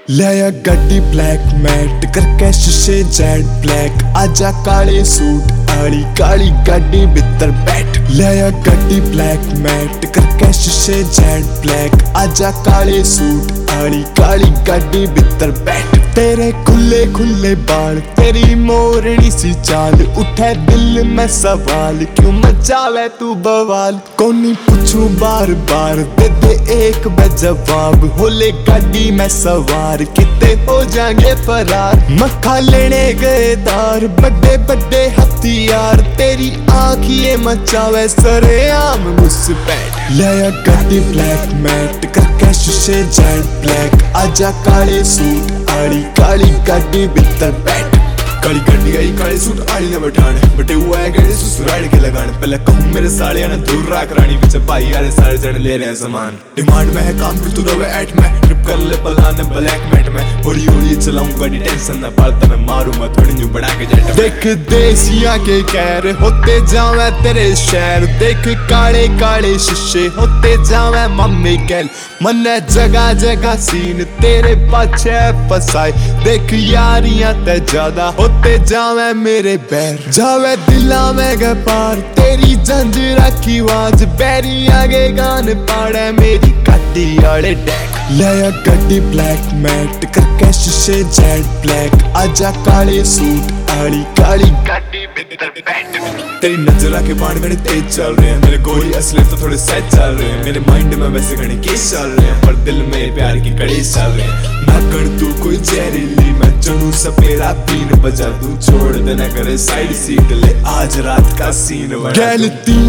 लिया गड्डी black matte करके शीशे जेट ब्लैक आजा काले सूट आली काली गड्डी बितर बैठ लिया गड्डी ब्लैक मैट करके शीशे जेट ब्लैक आजा काले सूट आली काली गड्डी बितर बैठ तेरे खुले खुले बाल तेरी मोरनी सी चाल उठे दिल में सवाल क्यों मचावे तू बवाल कोनी पूछू बार बार दे दे एक जवाब होले गाड़ी में सवार किते हो जाएंगे फरार मक्खा लेने गए दार बड़े बड़े हथियार तेरी आँखिए मचावे सरेआम मुस्पैठ लिया गाड़ी ब्लैक मैट करके शीशे जेट ब्लैक आजा काले सूट आली काली गाड़ी बितर बैठ काली गड्डी आई काले सूट आली ना बैठाने बटे हुआ है गड्डी ससुराल के लगाने पहले कहूँ मेरे साले ने दूर रख रानी बीच भाई यारे सारे जन ले रहे हैं सामान डिमांड में है काम फिर तू रवे एट में ट्रिप कर ले पलाने ब्लैक मैट में होली होली चलाऊं गाड़ी टेंशन ना पालता मैं मारूं मैं थोड़ी न्यू बना के जेट देख देसिया के कहर होते जावे तेरे शहर देख काले काले शीशे होते जावे मम्मी कैल मन जगह जगह सीन तेरे पाछे फसाए देख यारियां ते ज्यादा होते जावे मेरे बैर जावे दिला में गए पार तेरी जंजीरा की आवाज बैरी आगे गान पाड़े मेरी गड्डी आड़े डैक लिया गड्डी ब्लैक मैट करके शीशे जेट ब्लैक आजा काले सूट आली काली गड्डी बितर बैठ तेरी नजरा के बाण घने तेज चल रहे हैं मेरे गोली असली तो थोड़े सच चल रहे हैं मेरे माइंड में वैसे घने केस चल रहे हैं पर दिल में प्यार की कड़ी चल रहे हैं ना कर तू कोई जहरीली मैं चलूं सपेरा बीन बजा दूं छोड़ देना करे साइड सीट ले आज रात का सीन गैल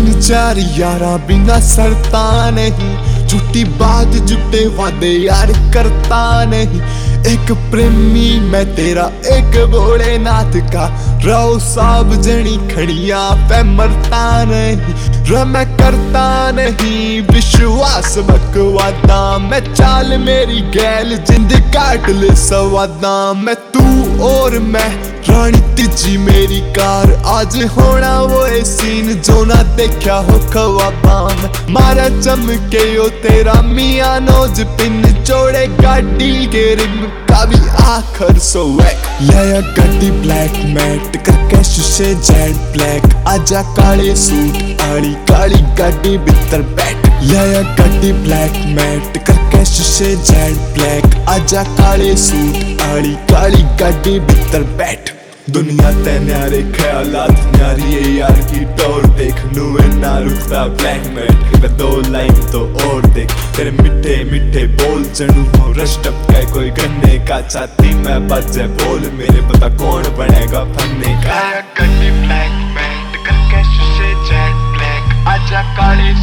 3-4 यारा बिना सरता नहीं झूठी बात झूठे वादे यार करता नहीं एक प्रेमी मैं तेरा एक भोलेनाथ का रहो साब जनी खड़िया पे मरता नहीं र मैं करता नहीं विश्वास बकवादा मैं चाल मेरी गैल जिंद काट ले सवादा मैं तू और मैं रानी तीजी मेरी कार आज होना वो सीन जो ना देखा हो ख्वाबा में मारा चमके यो तेरा मियां नोज पिन जोड़े गाड़ी के रिम का भी आखर सोवैक लिया गड्डी ब्लैक मैट करके शीशे जेट ब्लैक आजा काले सूट आली काली गाड़ी बितर बैठ लिया गड्डी ब्लैक मैट करके शीशे जेट ब्लैक आजा काले सूट आली काली गाड़ी बितर बैठ दुनिया ते न्यारे ख्यालात न्यारी है यार की टोर देख नुए ना रुकता ब्लैक मैट दो लाइन तो और देख तेरे मिठे मिठे बोल जनू हो रश्टप का कोई गन्ने का छाती में बजे बोल मेरे पता कौन बनेगा फन्ने का गड्डी ब्लैक मैट करके शीशे जेट ब्लैक आजा काले